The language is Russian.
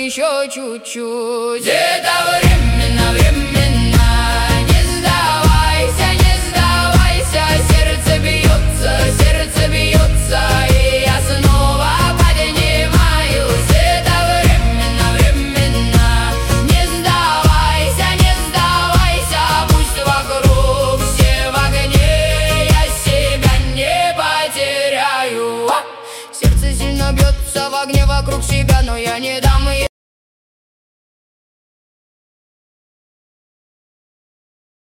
еще чуть-чуть. Где-то временно, временно. Не сдавайся, не сдавайся. Сердце бьется, и я снова поднимаюсь. Это временно, временно. Не сдавайся, не сдавайся. Пусть вокруг все в огне, я себя не потеряю. Сердце сильно бьется в огне вокруг себя, но я не дам ей.